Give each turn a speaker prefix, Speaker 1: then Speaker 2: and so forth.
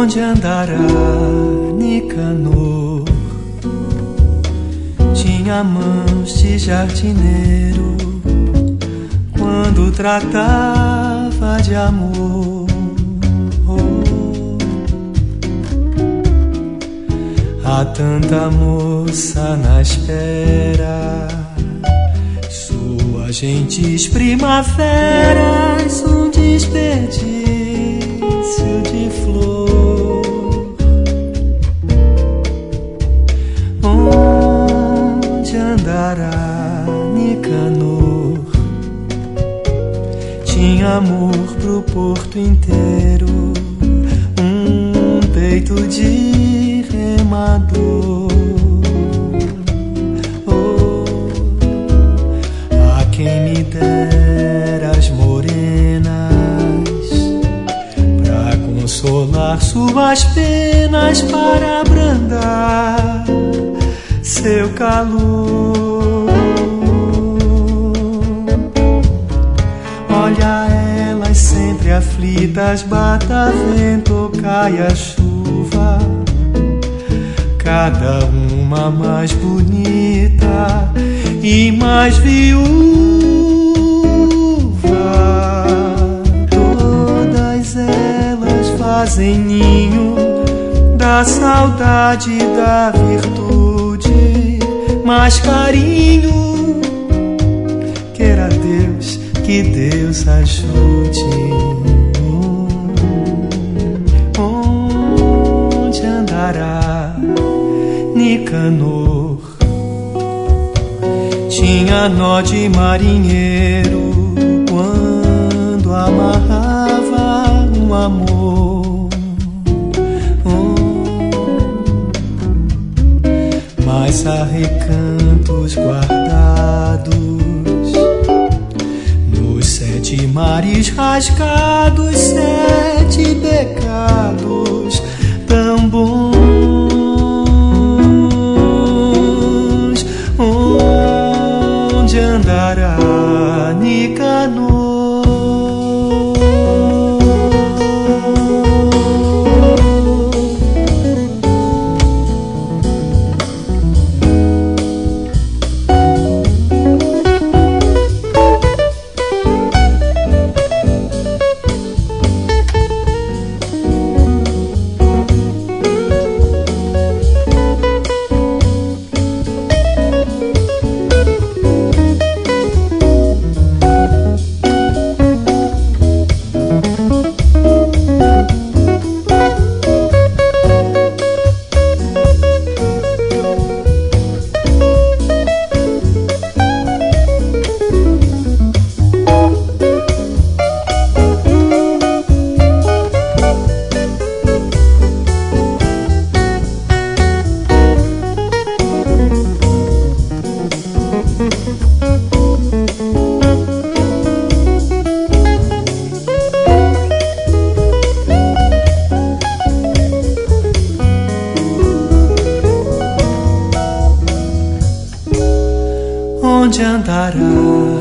Speaker 1: Onde andará Nicanor? Tinha mãos de jardineiro quando tratava de amor. Há tanta moça na espera, suas gentis primaveras, um desperdício de flor. Onde andará Nicanor? Tinha amor pro porto inteiro, um peito de remador. A quem me dera as morenas pra consolar suas penas, para abrandar seu calor. Olha elas sempre aflitas, bata vento, cai a chuva, cada uma mais bonita e mais viúva. Todas elas fazem ninho da saudade e da virtude, mais carinho. Queira Deus que Deus ajude. Onde andará Nicanor? Tinha nó de marinheiro quando amarrava um amor. Mas há recantos guardados nos 7 mares rasgados, 7 pecados tão bons. Onde andará Nicanor? Onde andará